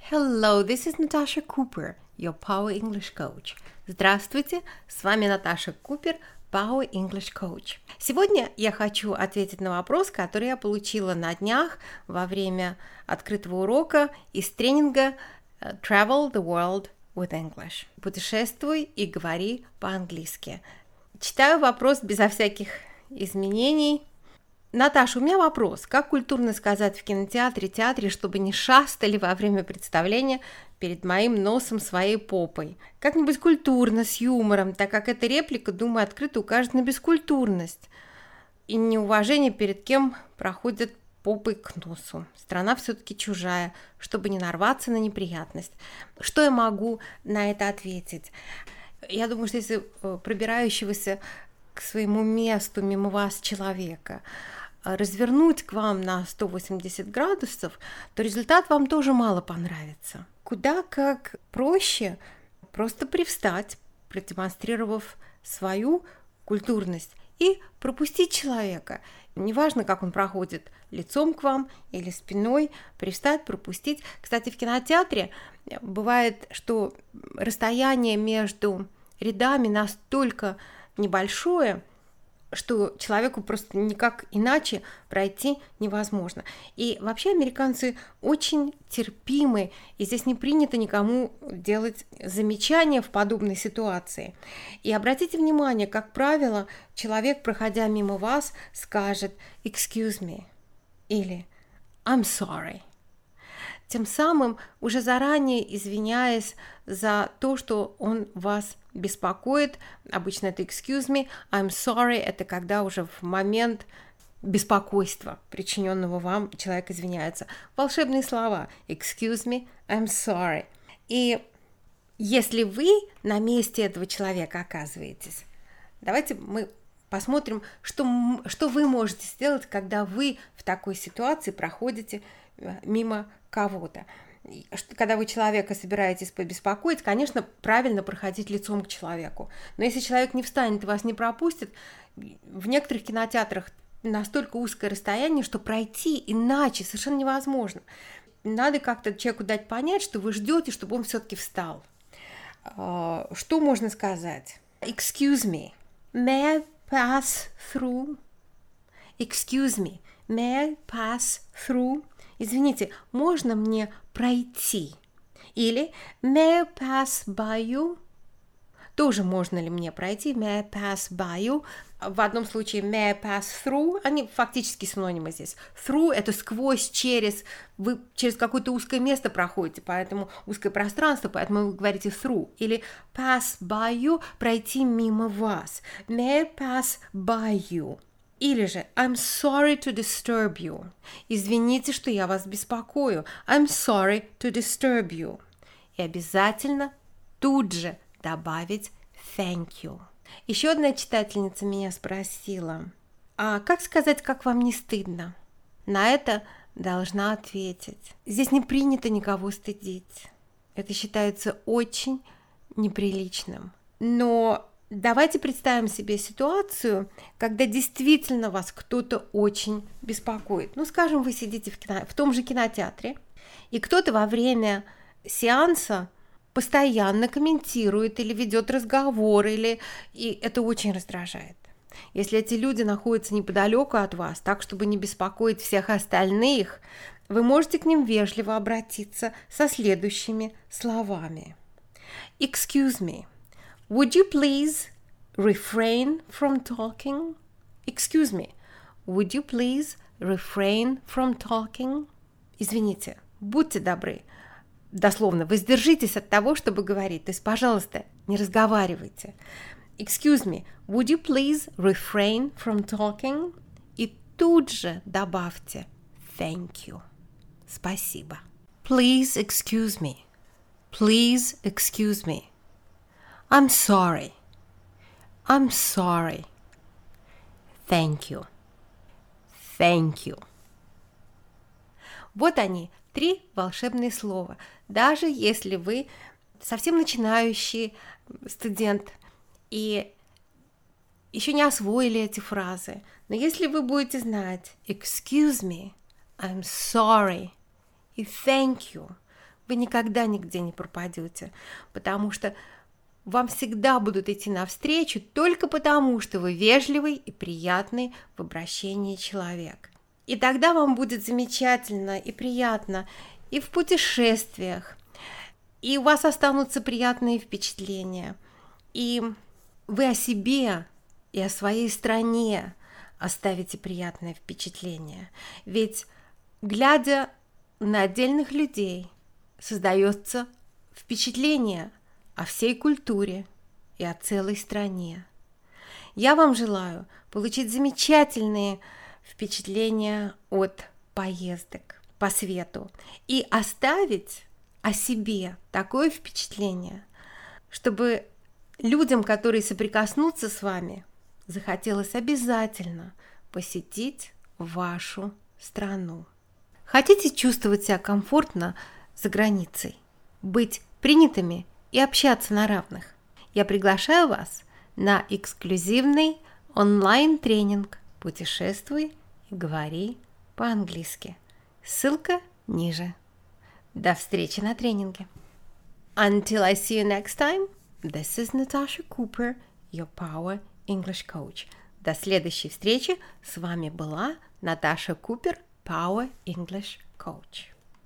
Hello, this is Natasha Cooper, your Power English Coach. Здравствуйте, с вами Наташа Купер, Power English Coach. Сегодня я хочу ответить на вопрос, который я получила на днях во время открытого урока из тренинга Travel the World with English. Путешествуй и говори по-английски. Читаю вопрос безо всяких изменений. Наташа, у меня вопрос. Как культурно сказать в театре, чтобы не шастали во время представления перед моим носом своей попой? Как-нибудь культурно, с юмором, так как эта реплика, думаю, открыто укажет на бескультурность и неуважение перед кем проходит попой к носу. Страна все-таки чужая, чтобы не нарваться на неприятность. Что я могу на это ответить? Я думаю, что если пробирающегося к своему месту мимо вас человека развернуть к вам на 180 градусов, то результат вам тоже мало понравится. Куда как проще просто привстать, продемонстрировав свою культурность, и пропустить человека. Неважно, как он проходит, лицом к вам или спиной, привстать, пропустить. Кстати, в кинотеатре бывает, что расстояние между рядами настолько небольшое, что человеку просто никак иначе пройти невозможно. И вообще американцы очень терпимы, и здесь не принято никому делать замечания в подобной ситуации. И обратите внимание, как правило, человек, проходя мимо вас, скажет «excuse me» или «I'm sorry», тем самым уже заранее извиняясь за то, что он вас беспокоит. Обычно это excuse me, I'm sorry, это когда уже в момент беспокойства, причиненного вам, человек извиняется. Волшебные слова excuse me, I'm sorry. И если вы на месте этого человека оказываетесь, давайте мы посмотрим, что вы можете сделать, когда вы в такой ситуации проходите мимо кого-то. Когда вы человека собираетесь побеспокоить, конечно, правильно проходить лицом к человеку. Но если человек не встанет и вас не пропустит, в некоторых кинотеатрах настолько узкое расстояние, что пройти иначе совершенно невозможно. Надо как-то человеку дать понять, что вы ждете, чтобы он все-таки встал. Что можно сказать? Excuse me, may I pass through? Excuse me, may I pass through? Извините, можно мне пройти? Или may I pass by you? Тоже можно ли мне пройти? May I pass by you? В одном случае may I pass through, они фактически синонимы здесь. Through – это сквозь, через, вы через какое-то узкое место проходите, поэтому узкое пространство, поэтому вы говорите through. Или pass by you – пройти мимо вас. May I pass by you? Или же I'm sorry to disturb you. Извините, что я вас беспокою. I'm sorry to disturb you. И обязательно тут же добавить thank you. Еще одна читательница меня спросила, а как сказать, как вам не стыдно? На это должна ответить. Здесь не принято никого стыдить. Это считается очень неприличным. Но давайте представим себе ситуацию, когда действительно вас кто-то очень беспокоит. Ну, скажем, вы сидите в том же кинотеатре, и кто-то во время сеанса постоянно комментирует или ведет разговор, и это очень раздражает. Если эти люди находятся неподалеку от вас, так, чтобы не беспокоить всех остальных, вы можете к ним вежливо обратиться со следующими словами. Excuse me. Would you please refrain from talking? Excuse me. Would you please refrain from talking? Извините, будьте добры. Дословно, воздержитесь от того, чтобы говорить. То есть, пожалуйста, не разговаривайте. Excuse me. Would you please refrain from talking? И тут же добавьте thank you. Спасибо. Please excuse me. Please excuse me. I'm sorry. I'm sorry. Thank you. Thank you. Вот они, 3 волшебные слова. Даже если вы совсем начинающий студент и еще не освоили эти фразы, но если вы будете знать excuse me, I'm sorry и thank you, вы никогда нигде не пропадете, потому что вам всегда будут идти навстречу только потому, что вы вежливый и приятный в обращении человек. И тогда вам будет замечательно и приятно и в путешествиях, и у вас останутся приятные впечатления, и вы о себе и о своей стране оставите приятное впечатление. Ведь, глядя на отдельных людей, создается впечатление о всей культуре и о целой стране. Я вам желаю получить замечательные впечатления от поездок по свету и оставить о себе такое впечатление, чтобы людям, которые соприкоснутся с вами, захотелось обязательно посетить вашу страну. Хотите чувствовать себя комфортно за границей, быть принятыми и общаться на равных? Я приглашаю вас на эксклюзивный онлайн-тренинг «Путешествуй и говори по-английски». Ссылка ниже. До встречи на тренинге. Until I see you next time, this is Natasha Cooper, your Power English Coach. До следующей встречи. С вами была Наташа Купер, Power English Coach.